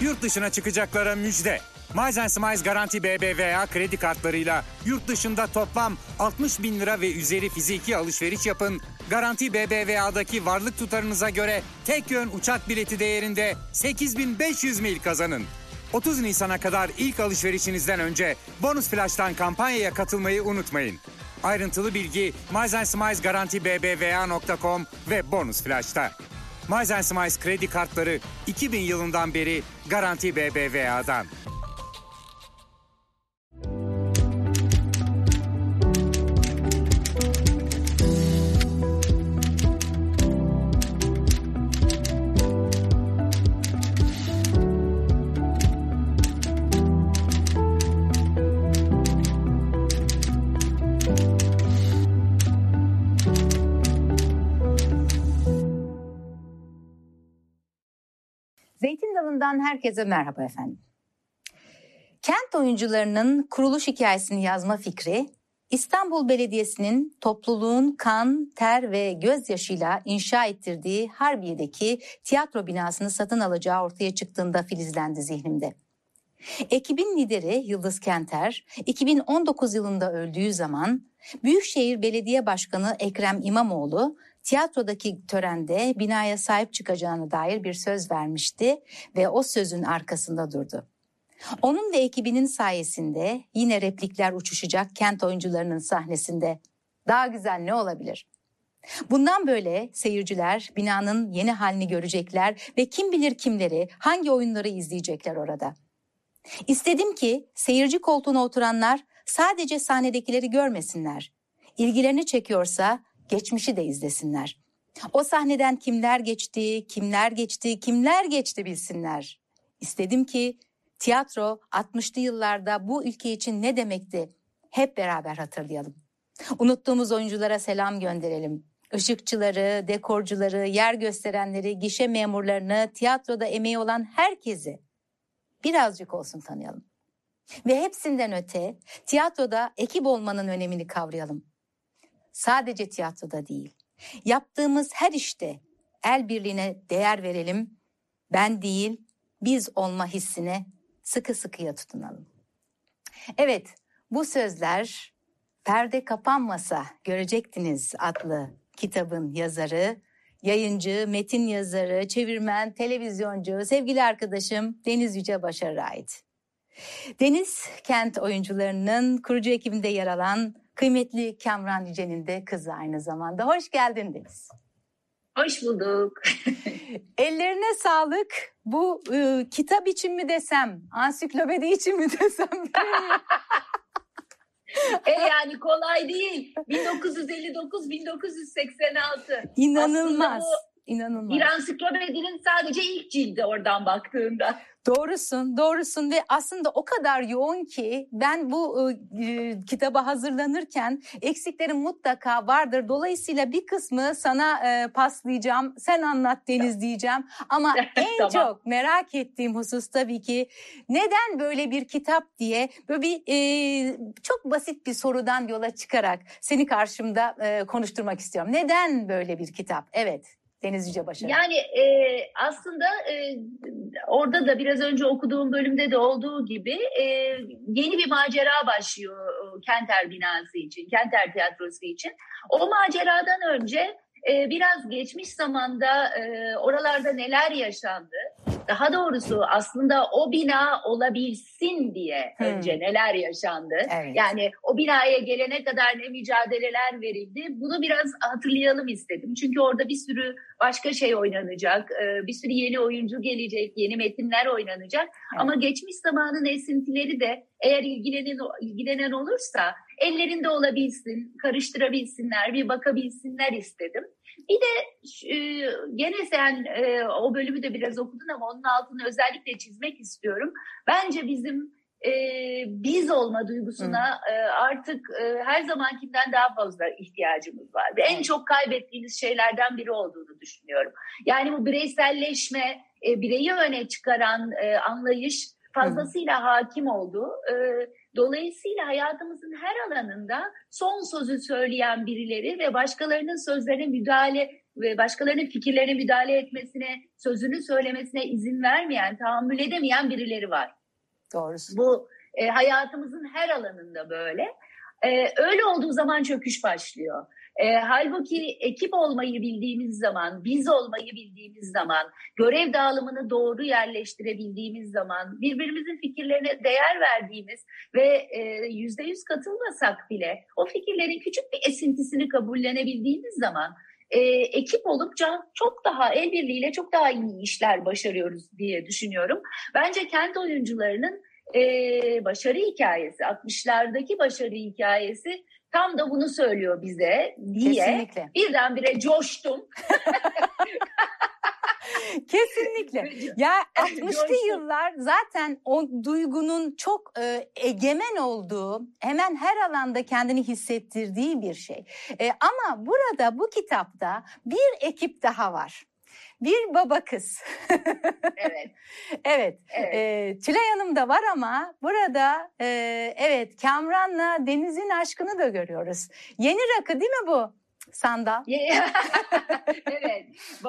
Yurt dışına çıkacaklara müjde. Miles & Smiles Garanti BBVA kredi kartlarıyla yurt dışında toplam 60 bin lira ve üzeri fiziki alışveriş yapın. Garanti BBVA'daki varlık tutarınıza göre tek yön uçak bileti değerinde 8.500 mil kazanın. 30 Nisan'a kadar ilk alışverişinizden önce Bonus Flash'tan kampanyaya katılmayı unutmayın. Ayrıntılı bilgi Miles & Smiles Garanti BBVA.com ve Bonus Flash'ta. Miles & Smiles kredi kartları 2000 yılından beri Garanti BBVA'dan. Zeytin Dalı'ndan herkese merhaba efendim. Kent oyuncularının kuruluş hikayesini yazma fikri, İstanbul Belediyesi'nin topluluğun kan, ter ve gözyaşıyla inşa ettirdiği Harbiye'deki tiyatro binasını satın alacağı ortaya çıktığında filizlendi zihnimde. Ekibin lideri Yıldız Kenter, 2019 yılında öldüğü zaman Büyükşehir Belediye Başkanı Ekrem İmamoğlu, tiyatrodaki törende binaya sahip çıkacağına dair bir söz vermişti ve o sözün arkasında durdu. Onun ve ekibinin sayesinde yine replikler uçuşacak kent oyuncularının sahnesinde. Daha güzel ne olabilir? Bundan böyle seyirciler binanın yeni halini görecekler ve kim bilir kimleri, hangi oyunları izleyecekler orada. İstedim ki seyirci koltuğuna oturanlar sadece sahnedekileri görmesinler. İlgilerini çekiyorsa geçmişi de izlesinler. O sahneden kimler geçti, kimler geçti, kimler geçti bilsinler. İstedim ki tiyatro 60'lı yıllarda bu ülke için ne demekti hep beraber hatırlayalım. Unuttuğumuz oyunculara selam gönderelim. Işıkçıları, dekorcuları, yer gösterenleri, gişe memurlarını, tiyatroda emeği olan herkesi birazcık olsun tanıyalım. Ve hepsinden öte tiyatroda ekip olmanın önemini kavrayalım. Sadece tiyatroda değil, yaptığımız her işte el birliğine değer verelim. Ben değil, biz olma hissine sıkı sıkıya tutunalım. Evet, bu sözler Perde Kapanmasa Görecektiniz adlı kitabın yazarı, yayıncı, metin yazarı, çevirmen, televizyoncu, sevgili arkadaşım Deniz Yücebaşar'a ait. Deniz, kent oyuncularının kurucu ekibinde yer alan kıymetli Kamran Yücel'in de kızı aynı zamanda. Hoş geldin Deniz. Hoş bulduk. Ellerine sağlık. Bu kitap için mi desem, ansiklopedi için mi desem bilmiyorum. Yani kolay değil. 1959-1986. İnanılmaz. İnanılmaz. Bir ansiklopedinin sadece ilk cildi oradan baktığında. Doğrusun ve aslında o kadar yoğun ki ben bu kitaba hazırlanırken eksiklerim mutlaka vardır. Dolayısıyla bir kısmı sana paslayacağım. Sen anlat Deniz diyeceğim. Ama en Tamam. çok merak ettiğim husus tabii ki neden böyle bir kitap diye böyle bir çok basit bir sorudan yola çıkarak seni karşımda konuşturmak istiyorum. Neden böyle bir kitap? Evet. Deniz Yücebaşar. Yani aslında orada da biraz önce okuduğum bölümde de olduğu gibi yeni bir macera başlıyor Kenter binası için, Kenter tiyatrosu için. O maceradan önce biraz geçmiş zamanda oralarda neler yaşandı, daha doğrusu aslında o bina olabilsin diye önce neler yaşandı. Evet. Yani o binaya gelene kadar ne mücadeleler verildi, bunu biraz hatırlayalım istedim. Çünkü orada bir sürü başka şey oynanacak, bir sürü yeni oyuncu gelecek, yeni metinler oynanacak. Evet. Ama geçmiş zamanın esintileri de eğer ilgilenen olursa ellerinde olabilsin, karıştırabilsinler, bir bakabilsinler istedim. Bir de gene sen o bölümü de biraz okudun ama onun altını özellikle çizmek istiyorum. Bence bizim biz olma duygusuna artık her zamankinden daha fazla ihtiyacımız var. Ve en çok kaybettiğimiz şeylerden biri olduğunu düşünüyorum. Yani bu bireyselleşme, bireyi öne çıkaran anlayış fazlasıyla hakim oldu. Dolayısıyla hayatımızın her alanında son sözü söyleyen birileri ve başkalarının sözlerine müdahale ve başkalarının fikirlerine müdahale etmesine, sözünü söylemesine izin vermeyen, tahammül edemeyen birileri var. Doğrusu. Bu hayatımızın her alanında böyle. Öyle olduğu zaman çöküş başlıyor. Halbuki ekip olmayı bildiğimiz zaman, biz olmayı bildiğimiz zaman, görev dağılımını doğru yerleştirebildiğimiz zaman, birbirimizin fikirlerine değer verdiğimiz ve %100 katılmasak bile o fikirlerin küçük bir esintisini kabullenebildiğimiz zaman ekip olup çok daha el birliğiyle çok daha iyi işler başarıyoruz diye düşünüyorum. Bence kent oyuncularının başarı hikayesi, 60'lardaki başarı hikayesi tam da bunu söylüyor bize diye. Kesinlikle. Birdenbire coştum. Kesinlikle. Ya 60'lı yıllar zaten o duygunun çok egemen olduğu, hemen her alanda kendini hissettirdiği bir şey. Ama burada bu kitapta bir ekip daha var. Bir baba kız. Evet. Evet. Tülay Hanım da var ama burada evet Kamran'la Deniz'in aşkını da görüyoruz. Yeni rakı değil mi bu? Sandal. Evet.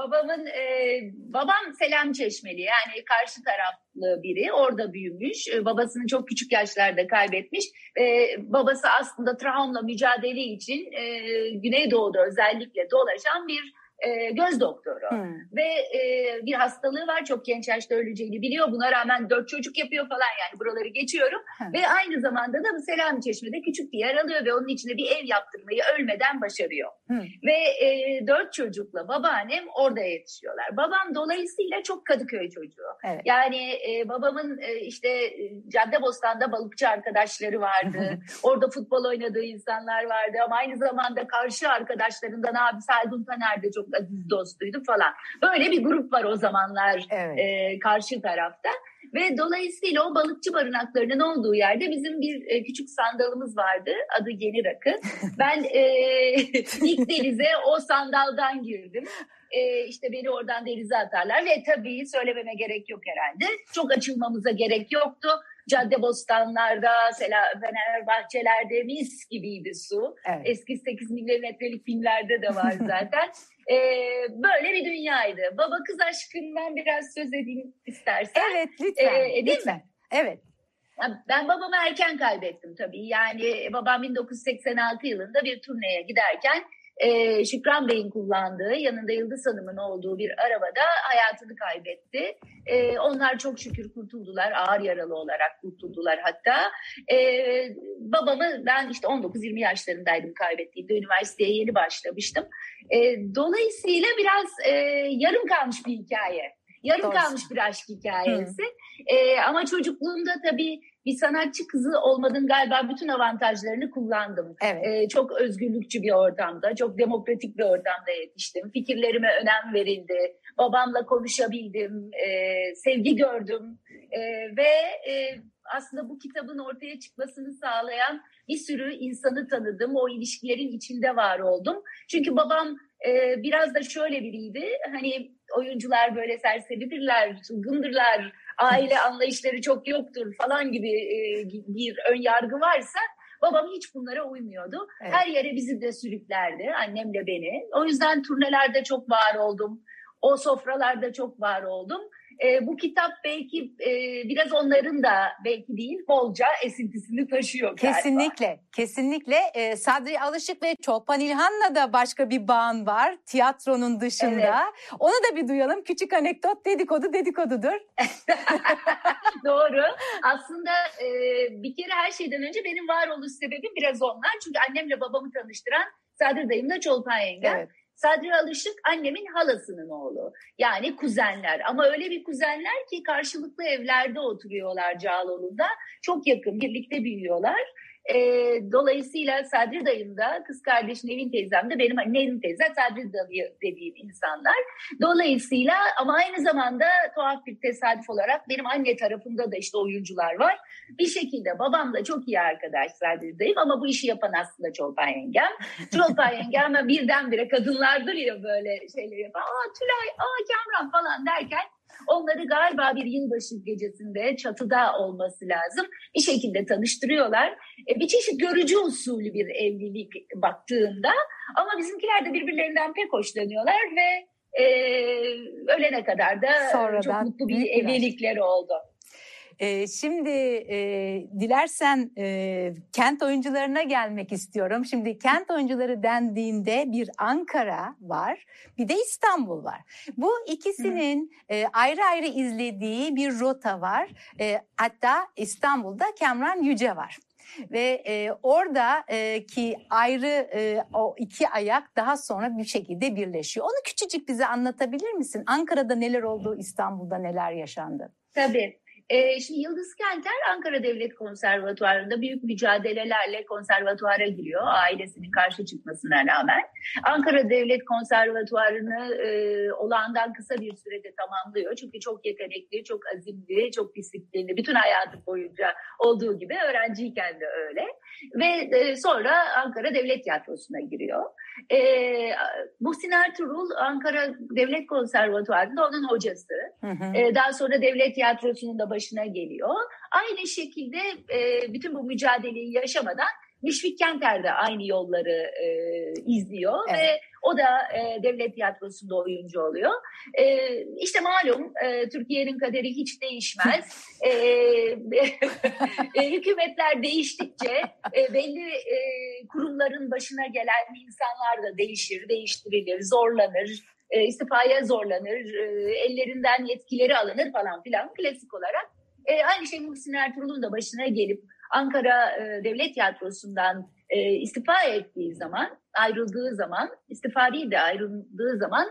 Babam Selam Çeşmeli, yani karşı taraflı biri, orada büyümüş. Babasını çok küçük yaşlarda kaybetmiş. Babası aslında travma mücadele için Güneydoğu'da özellikle dolaşan bir göz doktoru ve bir hastalığı var, çok genç yaşta öleceğini biliyor, buna rağmen 4 çocuk yapıyor falan, yani buraları geçiyorum ve aynı zamanda da Selami Çeşme'de küçük bir yer alıyor ve onun içine bir ev yaptırmayı ölmeden başarıyor ve 4 çocukla babaannem orada yetişiyorlar. Babam dolayısıyla çok Kadıköy çocuğu. Evet. Yani babamın işte Caddebostan'da balıkçı arkadaşları vardı, orada futbol oynadığı insanlar vardı ama aynı zamanda karşı arkadaşlarından abi Saydun Taner de çok aziz dostuydu falan. Böyle bir grup var o zamanlar, evet. Karşı tarafta. Ve dolayısıyla o balıkçı barınaklarının olduğu yerde bizim bir küçük sandalımız vardı. Adı Yeni Rakı. Ben ilk denize o sandaldan girdim. İşte beni oradan denize atarlar ve tabii söylememe gerek yok herhalde. Çok açılmamıza gerek yoktu. Caddebostanlarda, Fenerbahçelerde mis gibiydi su. Evet. Eski 8 milimetrelik filmlerde de var zaten. Böyle bir dünyaydı. Baba kız aşkından biraz söz edeyim istersen. Evet, lütfen. Lütfen. Mi? Evet. Ben babamı erken kaybettim tabii. Yani babam 1986 yılında bir turneye giderken Şükran Bey'in kullandığı, yanında Yıldız Hanım'ın olduğu bir arabada hayatını kaybetti. Onlar çok şükür kurtuldular, ağır yaralı olarak kurtuldular hatta. Babamı ben işte 19-20 yaşlarındaydım kaybettiğimde, üniversiteye yeni başlamıştım. Dolayısıyla biraz yarım kalmış bir hikaye. Yarım kalmış bir aşk hikayesi. Ama çocukluğumda tabii bir sanatçı kızı olmanın galiba bütün avantajlarını kullandım. Evet. Çok özgürlükçü bir ortamda, çok demokratik bir ortamda yetiştim. Fikirlerime önem verildi. Babamla konuşabildim, sevgi gördüm. Ve aslında bu kitabın ortaya çıkmasını sağlayan bir sürü insanı tanıdım. O ilişkilerin içinde var oldum. Çünkü babam biraz da şöyle biriydi. Hani oyuncular böyle serseridirler, çılgındırlar, aile anlayışları çok yoktur falan gibi bir ön yargı varsa babam hiç bunlara uymuyordu. Evet. Her yere bizi de sürüklerdi, annemle beni. O yüzden turnelerde çok var oldum. O sofralarda çok var oldum. Bu kitap belki biraz onların da belki değil bolca esintisini taşıyor galiba. Kesinlikle, kesinlikle. Sadri Alışık ve Çolpan İlhan'la da başka bir bağın var tiyatronun dışında. Evet. Onu da bir duyalım. Küçük anekdot, dedikodudur. Doğru. Aslında bir kere her şeyden önce benim varoluş sebebim biraz onlar. Çünkü annemle babamı tanıştıran Sadri dayımla Çolpan yengem. Evet. Sadri Alışık annemin halasının oğlu. Yani kuzenler, ama öyle bir kuzenler ki karşılıklı evlerde oturuyorlar Cağaloğlu'nda. Çok yakın, birlikte büyüyorlar. Dolayısıyla Sadri dayım da, kız kardeşim Nevin teyzem de benim Nevin teyze, Sadri dayı dediğim insanlar. Dolayısıyla ama aynı zamanda tuhaf bir tesadüf olarak benim anne tarafında da işte oyuncular var. Bir şekilde babamla çok iyi arkadaş Sadri dayım, ama bu işi yapan aslında Çolpan yengem. Çolpan yengem birdenbire, kadınlardır ya böyle şeyler yapan. Tülay, Kamran falan derken Onları galiba bir yılbaşı gecesinde çatıda olması lazım. Bir şekilde tanıştırıyorlar. Bir çeşit görücü usulü bir evlilik baktığında, ama bizimkiler de birbirlerinden pek hoşlanıyorlar ve ölene kadar da sonradan çok mutlu bir evlilikleri oldu. Şimdi dilersen kent oyuncularına gelmek istiyorum. Şimdi kent oyuncuları dendiğinde bir Ankara var, bir de İstanbul var. Bu ikisinin ayrı ayrı izlediği bir rota var. Hatta İstanbul'da Kemran Yüce var. Ve oradaki ayrı o iki ayak daha sonra bir şekilde birleşiyor. Onu küçücük bize anlatabilir misin? Ankara'da neler oldu, İstanbul'da neler yaşandı? Tabii. Şimdi Yıldız Kenter Ankara Devlet Konservatuvarı'nda büyük mücadelelerle konservatuara giriyor, ailesinin karşı çıkmasına rağmen. Ankara Devlet Konservatuvarı'nı olağandan kısa bir sürede tamamlıyor. Çünkü çok yetenekli, çok azimli, çok disiplinli, bütün hayatı boyunca olduğu gibi öğrenciyken de öyle. Ve sonra Ankara Devlet Tiyatrosu'na giriyor. Muhsin Ertuğrul Ankara Devlet Konservatuvarı'nda onun hocası. Daha sonra Devlet Tiyatrosu'nun da başına geliyor. Aynı şekilde bütün bu mücadeleyi yaşamadan Müşfik Kenter de aynı yolları izliyor, evet. Ve o da Devlet Tiyatrosu'nda oyuncu oluyor. İşte malum Türkiye'nin kaderi hiç değişmez. Hükümetler değiştikçe belli kurumların başına gelen insanlar da değişir, değiştirilir, zorlanır. İstifaya zorlanır, ellerinden yetkileri alınır falan filan, klasik olarak. Aynı şey Muhsin Ertuğrul'un da başına gelip Ankara Devlet Tiyatrosu'ndan istifa ettiği zaman, ayrıldığı zaman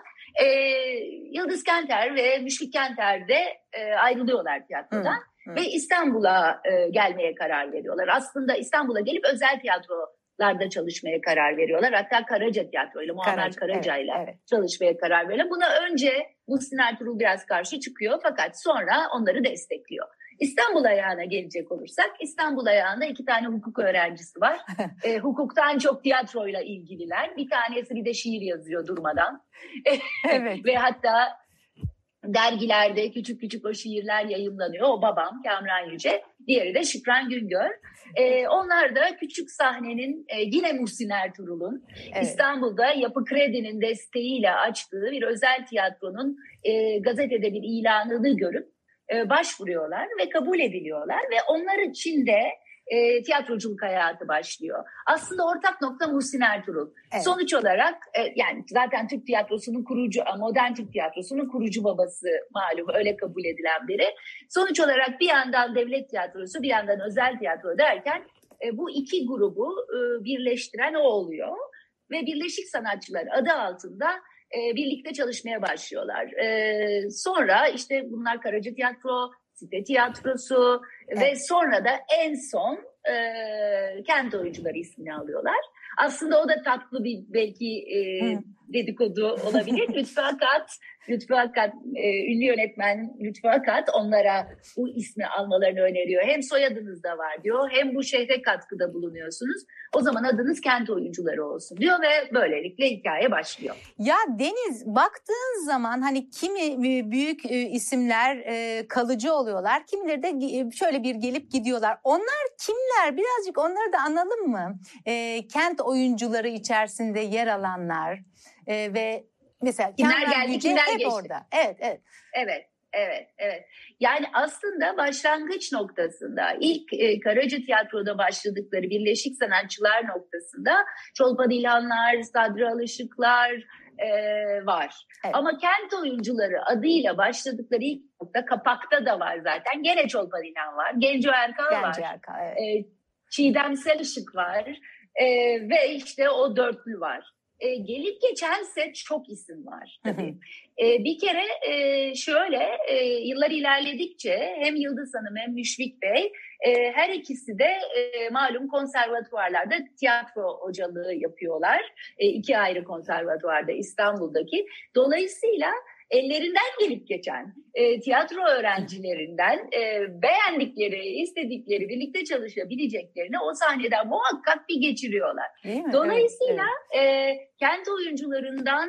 Yıldız Kenter ve Müşfik Kenter de ayrılıyorlar tiyatrodan ve İstanbul'a gelmeye karar veriyorlar. Aslında İstanbul'a gelip özel tiyatrolarda çalışmaya karar veriyorlar. Hatta Karaca Tiyatro'yla, Muammer Karaca'yla evet. Çalışmaya karar veriyorlar. Buna önce Muhsin Ertuğrul biraz karşı çıkıyor, fakat sonra onları destekliyor. İstanbul ayağına gelecek olursak, İstanbul ayağında 2 tane hukuk öğrencisi var. Hukuktan çok tiyatroyla ilgililer. Bir tanesi bir de şiir yazıyor durmadan. Evet. Ve hatta dergilerde küçük küçük o şiirler yayımlanıyor. O babam Kemran Yüce, diğeri de Şükran Güngör. Onlar da küçük sahnenin yine Muhsin Ertuğrul'un evet. İstanbul'da Yapı Kredi'nin desteğiyle açtığı bir özel tiyatronun gazetede bir ilanını görüp başvuruyorlar ve kabul ediliyorlar ve onlar için de tiyatroculuk hayatı başlıyor. Aslında ortak nokta Muhsin Ertuğrul. Evet. Sonuç olarak yani zaten Türk tiyatrosunun kurucu, modern Türk tiyatrosunun kurucu babası malum, öyle kabul edilen biri. Sonuç olarak bir yandan devlet tiyatrosu, bir yandan özel tiyatro derken bu iki grubu birleştiren o oluyor. Ve Birleşik Sanatçılar adı altında birlikte çalışmaya başlıyorlar. Sonra işte bunlar Karaca Tiyatro, Site Tiyatrosu evet. Ve sonra da en son Kent Oyuncuları ismini alıyorlar. Aslında o da tatlı bir belki dedikodu olabilir. Lütfü Akat, ünlü yönetmen Lütfü Akat onlara bu ismi almalarını öneriyor. Hem soyadınız da var diyor, hem bu şehre katkıda bulunuyorsunuz. O zaman adınız Kent Oyuncuları olsun diyor ve böylelikle hikaye başlıyor. Ya Deniz, baktığın zaman hani kimi büyük isimler kalıcı oluyorlar, kimileri de şöyle bir gelip gidiyorlar. Onlar kimler? Birazcık onları da analım mı? Kent oyuncuları içerisinde yer alanlar ve mesela kimler geldi, kimler geçti orada. Evet. Yani aslında başlangıç noktasında ilk Karaca Tiyatro'da başladıkları Birleşik Sanatçılar noktasında Çolpan İlhanlar, Sadri Alışıklar var. Evet. Ama Kent Oyuncuları adıyla başladıkları ilk nokta Kapak'ta da var zaten. Gene Çolpan İlhan var. Genco Erkal var. Evet. Çiğdem Selışık var. Ve işte o dörtlü var. Gelip geçen set çok isim var tabii. Bir kere şöyle yıllar ilerledikçe hem Yıldız Hanım hem Müşfik Bey her ikisi de malum konservatuvarlarda tiyatro hocalığı yapıyorlar. 2 ayrı konservatuvarda İstanbul'daki. Dolayısıyla ellerinden gelip geçen tiyatro öğrencilerinden beğendikleri, istedikleri, birlikte çalışabileceklerini o sahneden muhakkak bir geçiriyorlar. Dolayısıyla evet. Kent oyuncularından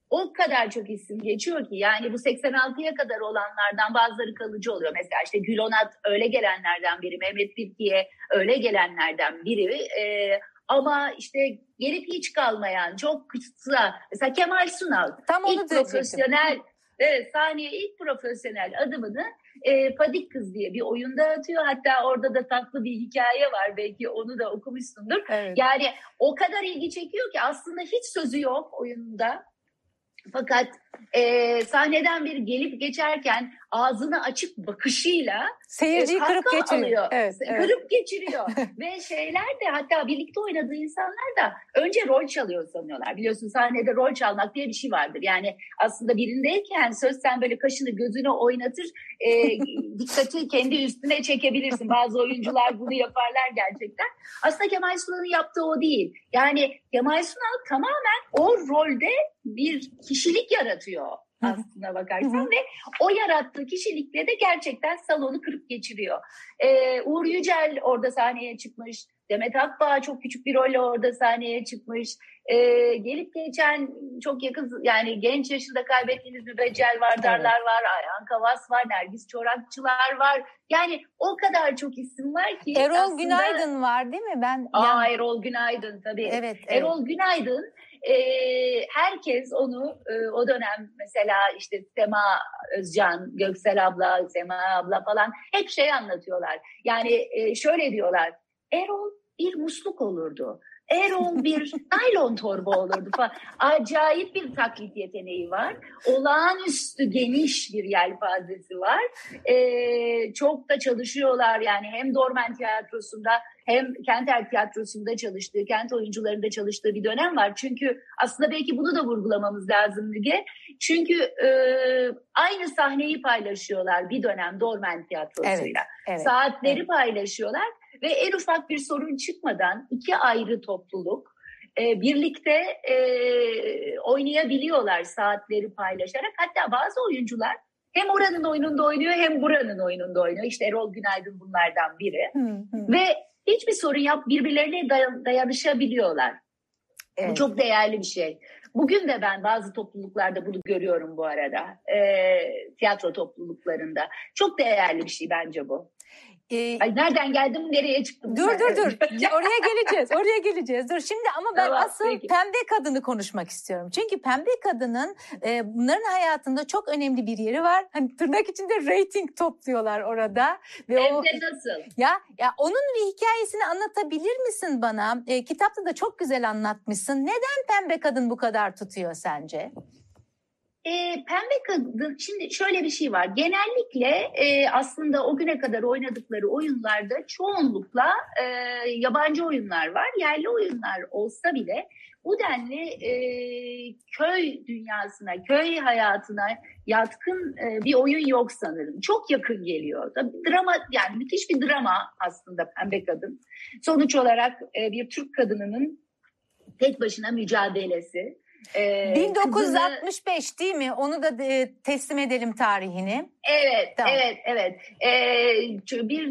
o kadar çok isim geçiyor ki yani bu 86'ya kadar olanlardan bazıları kalıcı oluyor. Mesela işte Gülonat öyle gelenlerden biri, Mehmet Pirkiye öyle gelenlerden biri. Ama işte gelip hiç kalmayan çok kısa mesela Kemal Sunal Tam onu ilk profesyonel sahneye ilk profesyonel adımını Fadik Kız diye bir oyunda atıyor. Hatta orada da tatlı bir hikaye var. Belki onu da okumuşsundur. Evet. Yani o kadar ilgi çekiyor ki aslında hiç sözü yok oyunda. Fakat sahneden biri gelip geçerken ağzını açık bakışıyla seyirciyi kırıp geçiriyor. Evet. Kırıp geçiriyor. Ve şeyler de hatta birlikte oynadığı insanlar da önce rol çalıyor sanıyorlar. Biliyorsun sahnede rol çalmak diye bir şey vardır. Yani aslında birindeyken söz sen böyle kaşını gözünü oynatır dikkati kendi üstüne çekebilirsin. Bazı oyuncular bunu yaparlar gerçekten. Aslında Kemal Sunal'ın yaptığı o değil. Yani Kemal Sunal tamamen o rolde bir kişilik yaratıyor aslına bakarsan ve o yarattığı kişilikle de gerçekten salonu kırıp geçiriyor. Uğur Yücel orada sahneye çıkmış. Demet Akbağ çok küçük bir rolle orada sahneye çıkmış. Gelip geçen çok yakın yani genç yaşında kaybettiğiniz Mübeccel Vardarlar var, Ayhan Kavas var, Nergis Çorakçılar var. Yani o kadar çok isim var ki. Erol aslında... Günaydın var değil mi? Erol Günaydın tabii. Evet. Erol Günaydın herkes onu o dönem mesela işte Sema Özcan, Göksel abla, Sema abla falan hep şey anlatıyorlar. Yani şöyle diyorlar. Erol bir musluk olurdu. Erol bir naylon torba olurdu falan. Acayip bir taklit yeteneği var. Olağanüstü geniş bir yelpazesi var. Çok da çalışıyorlar yani hem Dormen Tiyatrosu'nda hem Kenter Tiyatrosu'nda çalıştığı, Kent oyuncularında çalıştığı bir dönem var. Çünkü aslında belki bunu da vurgulamamız lazım Müge. Çünkü aynı sahneyi paylaşıyorlar bir dönem Dormen Tiyatrosu'yla. Evet. Saatleri paylaşıyorlar. Ve en ufak bir sorun çıkmadan iki ayrı topluluk birlikte oynayabiliyorlar saatleri paylaşarak. Hatta bazı oyuncular hem oranın oyununda oynuyor hem buranın oyununda oynuyor. İşte Erol Günaydın bunlardan biri. Ve hiçbir sorun birbirlerine dayanışabiliyorlar. Evet. Bu çok değerli bir şey. Bugün de ben bazı topluluklarda bunu görüyorum bu arada. Tiyatro topluluklarında. Çok değerli bir şey bence bu. Ay nereden geldim nereye çıktım? Dur. Oraya geleceğiz. Dur şimdi ama ben peki. Pembe Kadın'ı konuşmak istiyorum. Çünkü Pembe Kadın'ın bunların hayatında çok önemli bir yeri var. Hani tırnak içinde reyting topluyorlar orada. Ve hem de nasıl? Ya onun bir hikayesini anlatabilir misin bana? Kitapta da çok güzel anlatmışsın. Neden Pembe Kadın bu kadar tutuyor sence? Pembe Kadın, şimdi şöyle bir şey var. Genellikle aslında o güne kadar oynadıkları oyunlarda çoğunlukla yabancı oyunlar var. Yerli oyunlar olsa bile bu denli köy dünyasına, köy hayatına yatkın bir oyun yok sanırım. Çok yakın geliyor. Tabii drama, yani müthiş bir drama aslında Pembe Kadın. Sonuç olarak bir Türk kadınının tek başına mücadelesi. 1965 değil mi? Onu da teslim edelim tarihini. Evet, tamam. Evet. Bir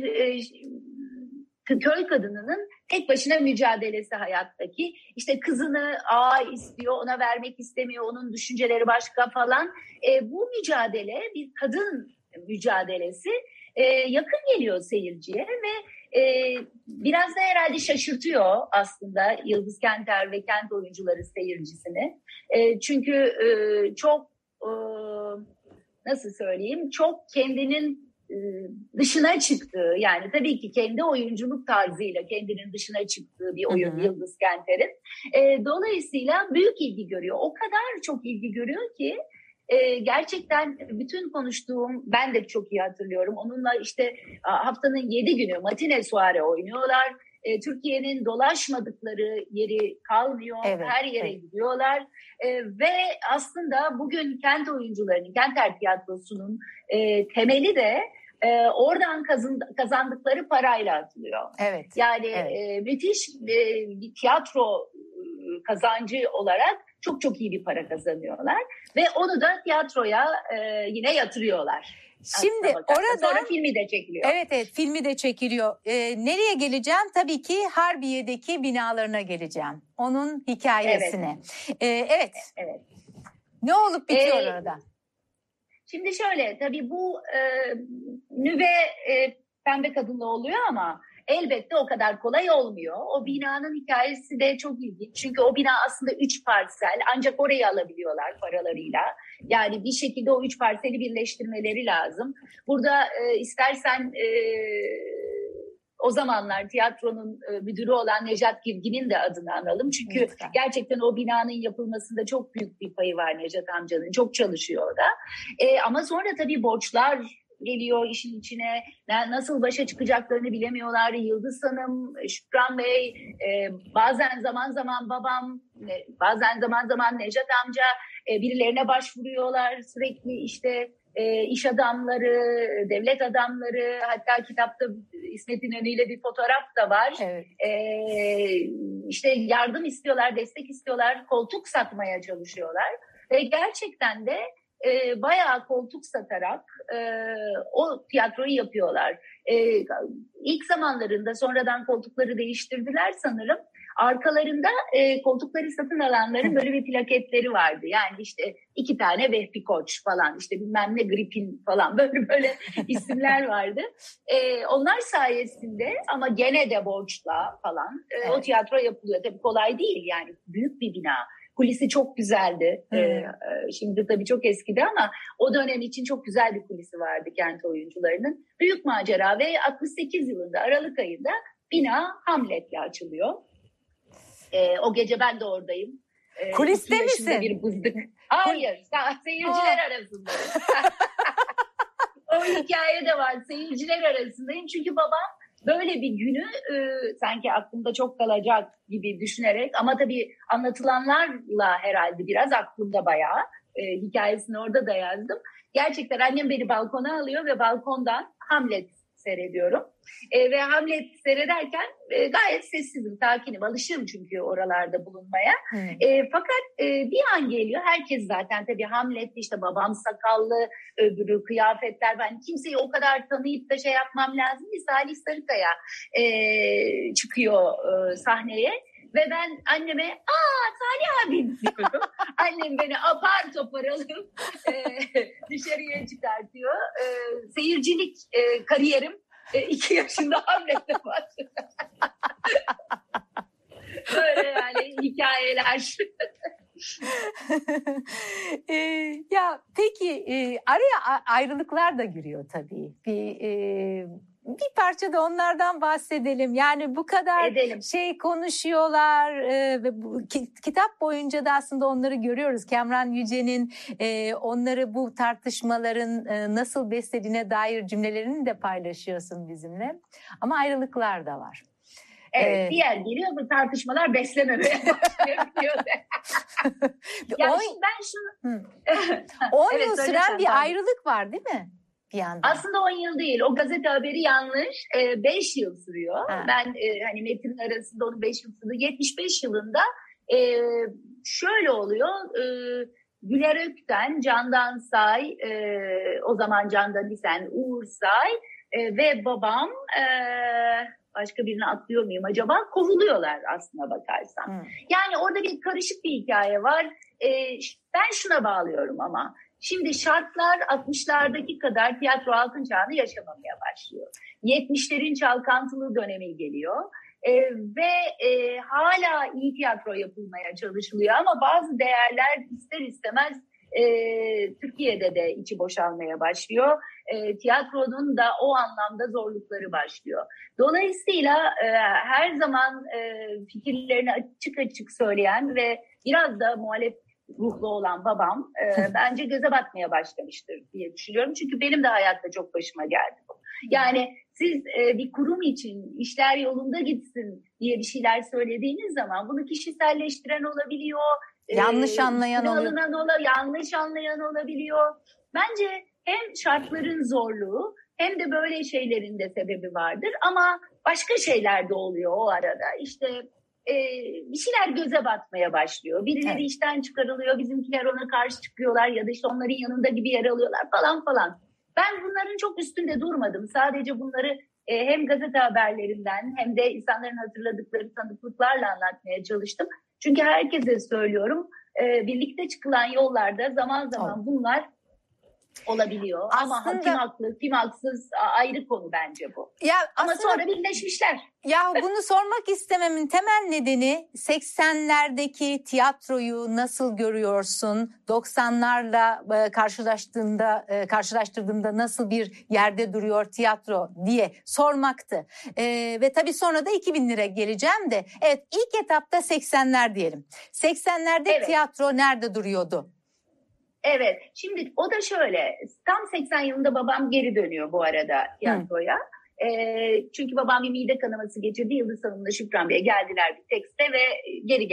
köy kadınının tek başına mücadelesi hayattaki. İşte kızını istiyor, ona vermek istemiyor, onun düşünceleri başka falan. Bu mücadele bir kadın mücadelesi yakın geliyor seyirciye ve biraz da herhalde şaşırtıyor aslında Yıldız Kenter ve Kent oyuncuları seyircisini. Çünkü çok nasıl söyleyeyim, çok kendinin dışına çıktığı, yani tabii ki kendi oyunculuk tarzıyla kendinin dışına çıktığı bir oyun Yıldız Kenter'in. Dolayısıyla büyük ilgi görüyor. O kadar çok ilgi görüyor ki gerçekten bütün konuştuğum, ben de çok iyi hatırlıyorum. Onunla işte haftanın 7 günü matine soare oynuyorlar. Türkiye'nin dolaşmadıkları yeri kalmıyor. Evet, her yere gidiyorlar. Ve aslında bugün Kent oyuncularının, Kenter Tiyatrosu'nun temeli de oradan kazandıkları parayla atılıyor. Evet. Yani müthiş bir tiyatro kazancı olarak çok iyi bir para kazanıyorlar ve onu da tiyatroya yine yatırıyorlar. Şimdi orada sonra filmi de çekiliyor. Evet, filmi de çekiliyor. Nereye geleceğim? Tabii ki Harbiye'deki binalarına geleceğim. Onun hikayesine. Evet. Ne olup bitiyor orada? Şimdi şöyle, tabii bu nüve pembe kadınla oluyor ama elbette o kadar kolay olmuyor. O binanın hikayesi de çok ilginç. Çünkü o bina aslında 3 parsel, ancak orayı alabiliyorlar paralarıyla. Yani bir şekilde o 3 parseli birleştirmeleri lazım. Burada istersen o zamanlar tiyatronun müdürü olan Nejat Girgin'in de adını analım. Çünkü lütfen. Gerçekten o binanın yapılmasında çok büyük bir payı var Nejat amcanın. Çok çalışıyor o da. Ama sonra tabii borçlar geliyor işin içine. Nasıl başa çıkacaklarını bilemiyorlar. Yıldız Hanım, Şükran Bey, bazen zaman babam, bazen zaman Nejat amca birilerine başvuruyorlar. Sürekli işte iş adamları, devlet adamları, hatta kitapta İsmet İnönü ile bir fotoğraf da var. Evet. İşte yardım istiyorlar, destek istiyorlar, koltuk satmaya çalışıyorlar. Ve gerçekten de bayağı koltuk satarak o tiyatroyu yapıyorlar. İlk zamanlarında sonradan koltukları değiştirdiler sanırım. Arkalarında koltukları satın alanların böyle bir plaketleri vardı. Yani işte 2 tane Vehbi Koç falan, işte bilmem ne Gripin falan, böyle isimler vardı. Onlar sayesinde ama gene de borçla falan o tiyatro yapılıyor. Tabii kolay değil, yani büyük bir bina. Kulisi çok güzeldi. Şimdi tabii çok eskidi ama o dönem için çok güzel bir kulisi vardı kent oyuncularının. Büyük macera ve 68 yılında Aralık ayında bina Hamlet'le açılıyor. O gece ben de oradayım. Kuliste misin? Bir bızdık. Hayır, seyirciler arasında. O hikaye de var, seyirciler arasındayım. Çünkü babam böyle bir günü sanki aklımda çok kalacak gibi düşünerek, ama tabii anlatılanlarla herhalde biraz aklımda bayağı. Hikayesini orada da yazdım. Gerçekten annem beni balkona alıyor ve balkondan Hamlet seyrediyorum. Ve Hamlet seyrederken gayet sessizim, sakinim. Alışığım çünkü oralarda bulunmaya. Fakat bir an geliyor. Herkes zaten tabii Hamlet'te, işte babam sakallı, öbürü kıyafetler. Ben kimseyi o kadar tanıyıp da şey yapmam lazım ki Salih Sarıkaya çıkıyor sahneye. Ve ben anneme Salih abi diyorum. Annem beni apar topar alıp dışarıya çıkartıyor. Seyircilik kariyerim 2 yaşında Hamlet'te başladı. Böyle yani hikayeler. Ya peki araya ayrılıklar da giriyor tabii. Bir parça da onlardan bahsedelim. Yani bu kadar şey konuşuyorlar ve bu kitap boyunca da aslında onları görüyoruz. Kemran Yüce'nin onları, bu tartışmaların nasıl beslediğine dair cümlelerini de paylaşıyorsun bizimle. Ama ayrılıklar da var. Evet, diğer geliyor, bu tartışmalar beslememeye başlıyor. Yani ben şunu... 10 yıl süren bir ayrılık var değil mi? Bir yandan. Aslında 10 yıl değil. O gazete haberi yanlış. 5 yıl sürüyor. Ben hani metnin arasında onu 5 yıl sürüyor. 75 yılında şöyle oluyor. Güler Ökten, Candan Say, o zaman Candan İsen, Uğur Say ve babam, başka birini atlıyor muyum acaba? Kovuluyorlar aslına bakarsan. Yani orada bir karışık bir hikaye var. Ben şuna bağlıyorum ama. Şimdi şartlar 60'lardaki kadar tiyatro altın çağını yaşamamaya başlıyor. 70'lerin çalkantılı dönemi geliyor. Ve hala iyi tiyatro yapılmaya çalışılıyor ama bazı değerler ister istemez Türkiye'de de içi boşalmaya başlıyor. Tiyatronun da o anlamda zorlukları başlıyor. Dolayısıyla her zaman fikirlerini açık açık söyleyen ve biraz da muhalef ruhlu olan babam bence göze batmaya başlamıştır diye düşünüyorum. Çünkü benim de hayatta çok başıma geldi bu. Yani siz bir kurum için işler yolunda gitsin diye bir şeyler söylediğiniz zaman bunu kişiselleştiren olabiliyor. Yanlış anlayan oluyor. Yanlış anlayan olabiliyor. Bence hem şartların zorluğu hem de böyle şeylerin de sebebi vardır. Ama başka şeyler de oluyor o arada. İşte bir şeyler göze batmaya başlıyor. Birileri işten çıkarılıyor, bizimkiler ona karşı çıkıyorlar ya da işte onların yanında gibi yer alıyorlar falan. Ben bunların çok üstünde durmadım. Sadece bunları hem gazete haberlerinden hem de insanların hatırladıkları tanıklıklarla anlatmaya çalıştım. Çünkü herkese söylüyorum, birlikte çıkılan yollarda zaman zaman bunlar olabiliyor. Aslında, ama kim haklı, kim haksız ayrı konu bence bu. Ya ama aslında, sonra birleşmişler. Ya bunu sormak istememin temel nedeni 80'lerdeki tiyatroyu nasıl görüyorsun? 90'larla karşılaştırdığında nasıl bir yerde duruyor tiyatro diye sormaktı. Ve tabii sonra da 2000'lere geleceğim de. Evet, ilk etapta 80'ler diyelim. 80'lerde tiyatro nerede duruyordu? Evet, şimdi o da şöyle, tam 80 yılında babam geri dönüyor bu arada tiyatroya. Çünkü babam bir mide kanaması geçirdi, Yıldız Hanım'la Şükran Bey'e geldiler bir tekste ve geri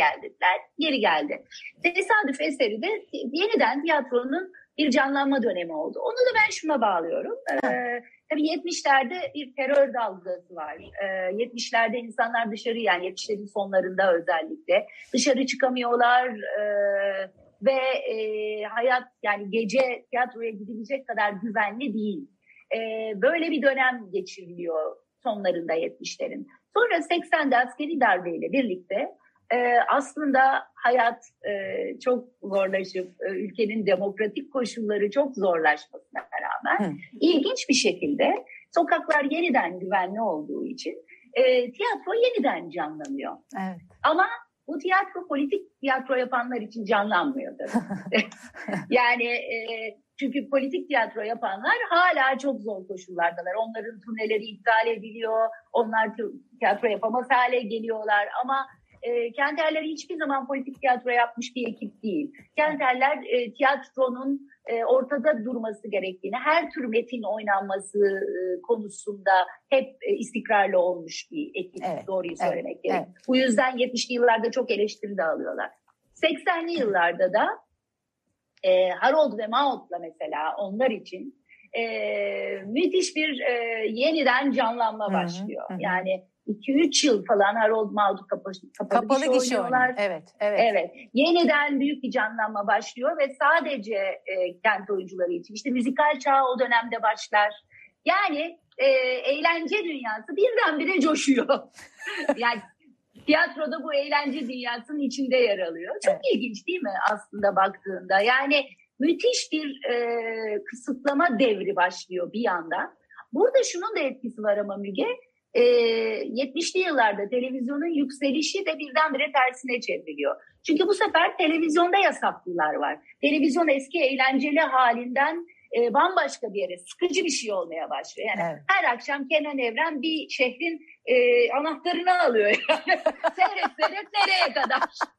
geldi. Tesadüf eseri de yeniden tiyatronun bir canlanma dönemi oldu. Onu da ben şuna bağlıyorum. Tabii 70'lerde bir terör dalgası var. 70'lerde insanlar dışarı, yani 70'lerin sonlarında özellikle dışarı çıkamıyorlar. Ve hayat, yani gece tiyatroya gidilecek kadar güvenli değil. Böyle bir dönem geçiriliyor sonlarında 70'lerin. Sonra 80'de askeri darbeyle birlikte aslında hayat çok zorlaşıp ülkenin demokratik koşulları çok zorlaşmasına rağmen ilginç bir şekilde sokaklar yeniden güvenli olduğu için tiyatro yeniden canlanıyor. Evet. Ama bu tiyatro politik tiyatro yapanlar için canlanmıyor tabii. Yani çünkü politik tiyatro yapanlar hala çok zor koşullardalar. Onların turneleri iptal ediliyor. Onlar tiyatro yapamaz hale geliyorlar. Ama Kenterler hiçbir zaman politik tiyatro yapmış bir ekip değil. Kenterler tiyatronun ortada durması gerektiğini, her tür metin oynanması konusunda hep istikrarlı olmuş bir ekip, doğruyu söylemek gerek. Evet. Bu yüzden 70'li yıllarda çok eleştiri de alıyorlar. 80'li yıllarda da Harold ve Maude'la mesela onlar için müthiş bir yeniden canlanma başlıyor. Yani 2-3 yıl falan Harold Maude kapalı gişe oynuyorlar. Evet. Yeniden büyük bir canlanma başlıyor ve sadece kent oyuncuları için. İşte müzikal çağ o dönemde başlar. Yani eğlence dünyası birdenbire coşuyor. Yani tiyatroda bu eğlence dünyasının içinde yer alıyor. Çok ilginç değil mi aslında baktığında? Yani müthiş bir kısıtlama devri başlıyor bir yandan. Burada şunun da etkisi var ama Müge. 70'li yıllarda televizyonun yükselişi de birdenbire tersine çevriliyor. Çünkü bu sefer televizyonda yasaklılar var. Televizyon eski eğlenceli halinden bambaşka bir yere, sıkıcı bir şey olmaya başlıyor. Yani her akşam Kenan Evren bir şehrin anahtarını alıyor. Yani. Seyret nereye kadar?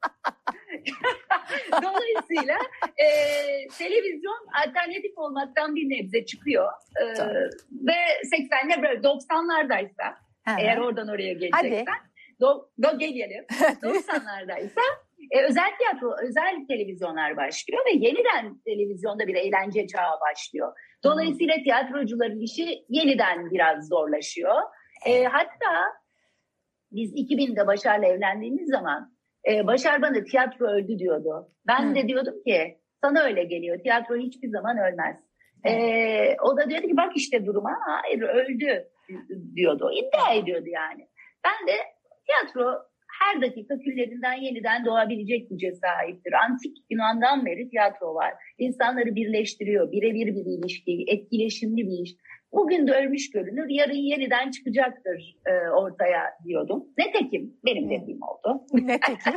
Dolayısıyla televizyon alternatif olmaktan bir nebze çıkıyor. Ve 80'ler böyle 90'lardaysa eğer oradan oraya geleceksen gelelim. 90'lardaysa özel tiyatro, özel televizyonlar başlıyor ve yeniden televizyonda bir eğlence çağı başlıyor. Dolayısıyla tiyatrocuların işi yeniden biraz zorlaşıyor. Hatta biz 2000'de Başar'la evlendiğimiz zaman Başar bana tiyatro öldü diyordu. Ben de diyordum ki sana öyle geliyor. Tiyatro hiçbir zaman ölmez. O da diyordu ki bak işte duruma. Hayır öldü diyordu. İddia ediyordu yani. Ben de tiyatro her dakika küllerinden yeniden doğabilecek güce sahiptir. Antik Yunan'dan beri tiyatro var. İnsanları birleştiriyor. Birebir bir ilişki, etkileşimli bir iş. Bugün de ölmüş görünür, yarın yeniden çıkacaktır ortaya diyordum. Netekim benim dediğim oldu. Netekim.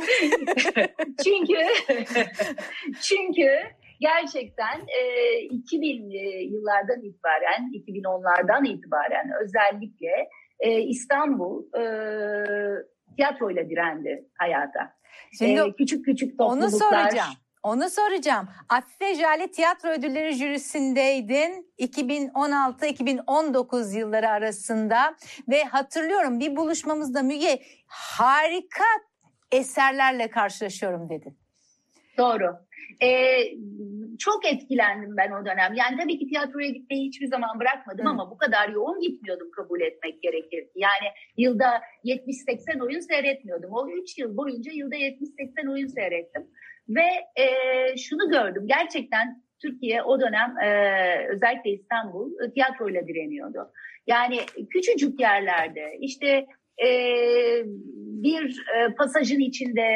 çünkü gerçekten 2000'li yıllardan itibaren, 2010'lardan itibaren özellikle İstanbul tiyatroyla direndi hayata. Şimdi küçük topluluklar. Onu soracağım. Afife Jale Tiyatro Ödülleri jürisindeydin 2016-2019 yılları arasında ve hatırlıyorum bir buluşmamızda Müge harika eserlerle karşılaşıyorum dedin. Doğru. Çok etkilendim ben o dönem. Yani tabii ki tiyatroya gitmeyi hiçbir zaman bırakmadım ama bu kadar yoğun gitmiyordum kabul etmek gerekir. Yani yılda 70-80 oyun seyretmiyordum. O 3 yıl boyunca yılda 70-80 oyun seyrettim. Ve şunu gördüm, gerçekten Türkiye o dönem özellikle İstanbul tiyatroyla direniyordu. Yani küçücük yerlerde işte bir pasajın içinde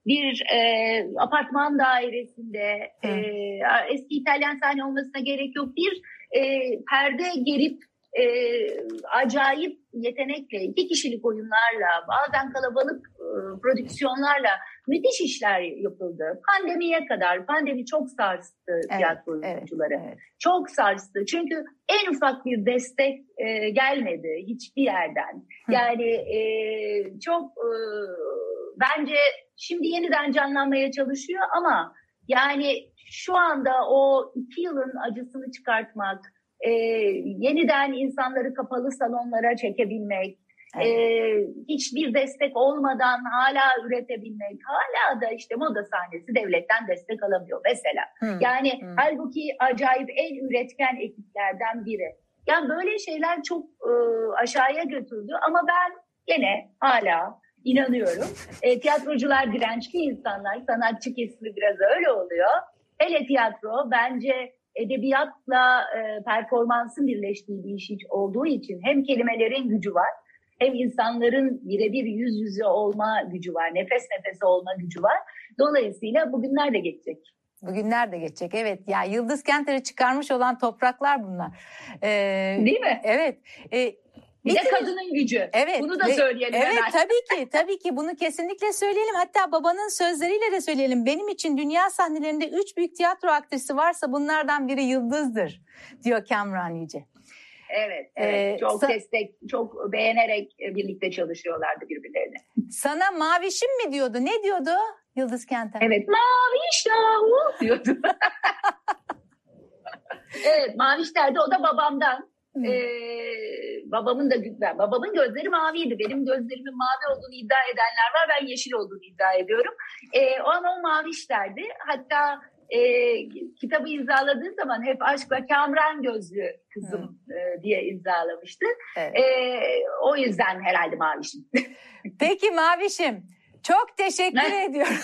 bir apartman dairesinde, eski İtalyan sahne olmasına gerek yok, bir perde gerip acayip yetenekle, 2 kişilik oyunlarla, bazen kalabalık prodüksiyonlarla müthiş işler yapıldı. Pandemiye kadar, pandemi çok sarstı tiyatro oyuncuları. Evet. Çok sarstı. Çünkü en ufak bir destek gelmedi hiçbir yerden. Yani çok bence şimdi yeniden canlanmaya çalışıyor ama yani şu anda o 2 yılın acısını çıkartmak, yeniden insanları kapalı salonlara çekebilmek, hiçbir destek olmadan hala üretebilmek, hala da işte moda sahnesi devletten destek alamıyor mesela. Yani halbuki acayip en üretken ekiplerden biri. Yani böyle şeyler çok aşağıya götürdü ama ben gene hala inanıyorum. Tiyatrocular dirençli insanlar, sanatçı kesimi biraz öyle oluyor. Hele tiyatro bence edebiyatla performansın birleştiği bir iş olduğu için hem kelimelerin gücü var, hem insanların birebir yüz yüze olma gücü var, nefes nefese olma gücü var. Dolayısıyla bugünler de geçecek. Bugünler de geçecek, evet. Ya Yıldız Kenter'i çıkarmış olan topraklar bunlar. Değil mi? Evet. Bir de kadının gücü. Evet. Bunu da söyleyelim evet, hemen. Tabii ki bunu kesinlikle söyleyelim. Hatta babanın sözleriyle de söyleyelim. Benim için dünya sahnelerinde 3 büyük tiyatro aktrisi varsa bunlardan biri Yıldız'dır diyor Kamran Yüce. Evet. Çok destek, çok beğenerek birlikte çalışıyorlardı birbirlerine. Sana mavişim mi diyordu? Ne diyordu Yıldız Kenter? Evet, maviş yahu diyordu. Evet, maviş derdi. O da babamdan. Babamın gözleri maviydi. Benim gözlerimin mavi olduğunu iddia edenler var. Ben yeşil olduğunu iddia ediyorum. O maviş derdi. Hatta kitabı imzaladığı zaman hep aşkla Kamran gözlü kızım diye imzalamıştı. Evet. O yüzden herhalde mavişim. Peki mavişim, çok teşekkür ediyorum.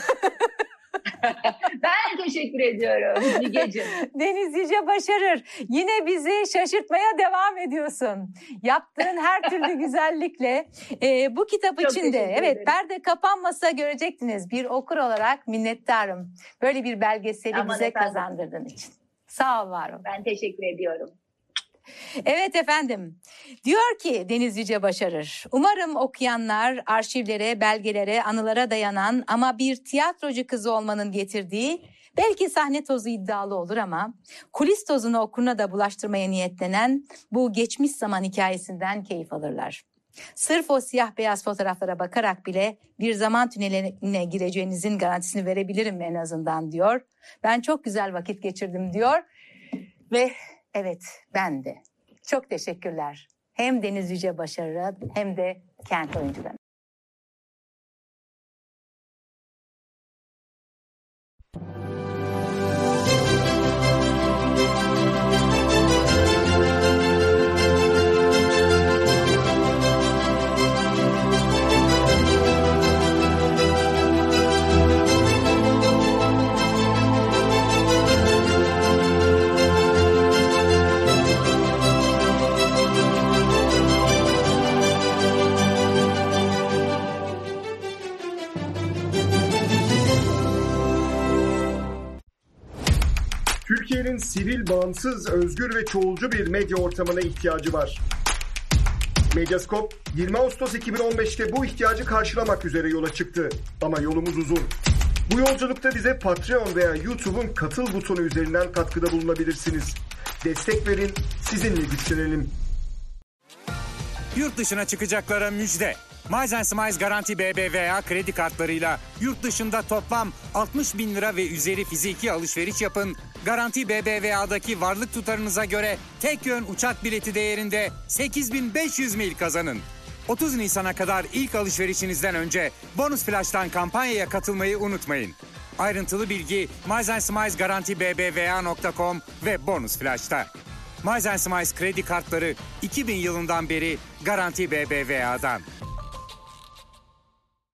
Ben teşekkür ediyorum Mügeciğim. Deniz Yüce Başarır. Yine bizi şaşırtmaya devam ediyorsun. Yaptığın her türlü güzellikle. Bu kitap çok için de evet, perde kapanmasa görecektiniz. Bir okur olarak minnettarım. Böyle bir belgeseli bize kazandırdığın için. Sağ ol, var ol. Ben teşekkür ediyorum. Evet efendim, diyor ki Deniz Yüce Başarır, umarım okuyanlar arşivlere, belgelere, anılara dayanan ama bir tiyatrocu kızı olmanın getirdiği, belki sahne tozu iddialı olur ama kulis tozunu okuruna da bulaştırmaya niyetlenen bu geçmiş zaman hikayesinden keyif alırlar. Sırf o siyah beyaz fotoğraflara bakarak bile bir zaman tüneline gireceğinizin garantisini verebilirim en azından diyor. Ben çok güzel vakit geçirdim diyor ve evet, ben de. Çok teşekkürler. Hem Deniz Yüce Başarır'a hem de kent oyuncularına. Türkiye'nin sivil, bağımsız, özgür ve çoğulcu bir medya ortamına ihtiyacı var. Medyascope 20 Ağustos 2015'te bu ihtiyacı karşılamak üzere yola çıktı. Ama yolumuz uzun. Bu yolculukta bize Patreon veya YouTube'un katıl butonu üzerinden katkıda bulunabilirsiniz. Destek verin, sizinle güçlenelim. Yurt dışına çıkacaklara müjde. Miles & Smiles Garanti BBVA kredi kartlarıyla yurt dışında toplam 60 bin lira ve üzeri fiziki alışveriş yapın. Garanti BBVA'daki varlık tutarınıza göre tek yön uçak bileti değerinde 8.500 mil kazanın. 30 Nisan'a kadar ilk alışverişinizden önce Bonus Flash'tan kampanyaya katılmayı unutmayın. Ayrıntılı bilgi Miles & Smiles Garanti BBVA.com ve Bonus Flash'ta. Miles & Smiles kredi kartları 2000 yılından beri Garanti BBVA'dan.